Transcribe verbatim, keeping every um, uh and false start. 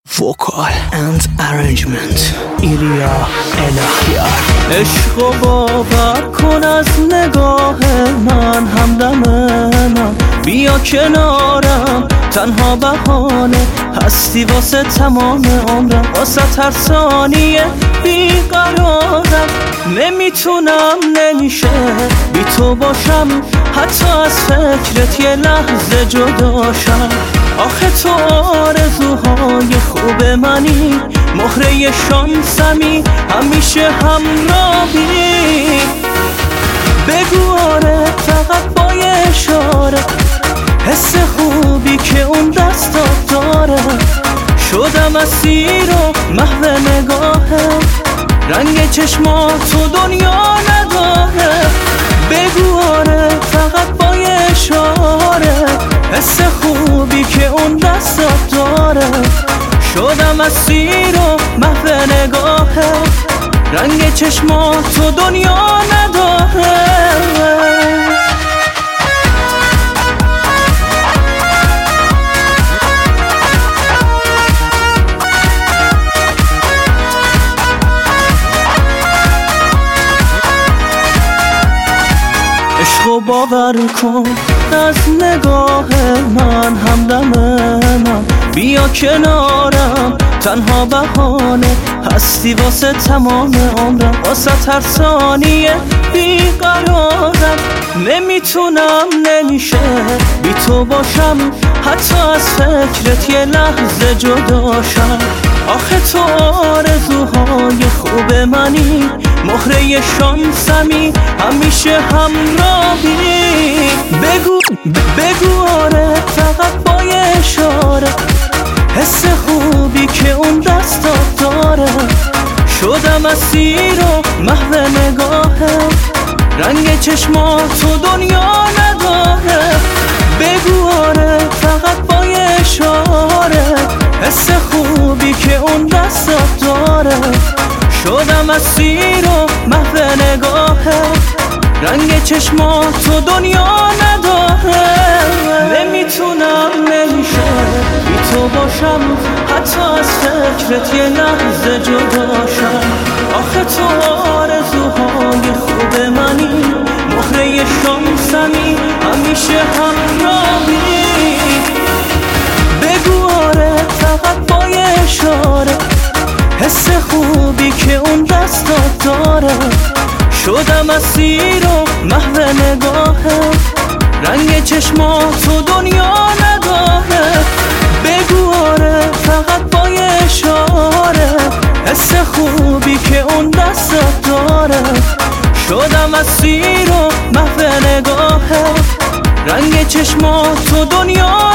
Vocal and arrangement ایریا الهیار. عشقو باور کن از نگاه من، همدم من بیا کنارم، تنها بهانه هستی واسه تمام عمرم، واسه هر ثانیه بیقرارم، نمیتونم نمیشه بی تو باشم، حتی از فکرت یه لحظه جداشم. آخه تو آرزوهای خوب منی، مهره شانسمی، همیشه همراهی. بگو آره فقط با یه اشاره، حس خوبی که اون دستات داره، شدم اسیر و محو نگاهه، رنگ چشمات تو دنیا نداره. بگو آره فقط با یه اشاره، حس خوبی که اون دستات داره، شدم اسیر و محو نگاهه، رنگ چشمات تو دنیا نداره. عشقو باور کن از نگاه من، همدم من بیا کنارم، تنها بهانه هستی واسه تمام عمرم، واسه هر ثانیه بیقرارم، نمیتونم نمیشه بی تو باشم، حتی از فکرت یه لحظه جداشم. آخه تو آرزوهای خوب منی، مهره شانسمی، همیشه همراهی. بگو بگو آره فقط با یه اشاره، حس خوبی که اون دستات داره، شدم اسیر و محو نگاهه، رنگ چشمات تو دنیا نداره. بگو آره فقط با یه اشاره، حس خوبی که اون دستات داره، شدم اسیر و محو نگاهه، رنگ چشمات تو دنیا نداره. نمیتونم نمیشه بی تو باشم، حتی از فکرت یه لحظه جداشم. آخه تو آرزوهای خوب منی، مهره شانسمی، همیشه همراهی. بگو آره فقط با یه اشاره، حس خوبی که اون دستات داره، شدم اسیر و محو نگاهه، رنگ چشمات تو دنیا نداره. بگو آره فقط با یه اشاره، حس خوبی که اون دستات داره، شدم اسیر و محو نگاهه، رنگ چشمات تو دنیا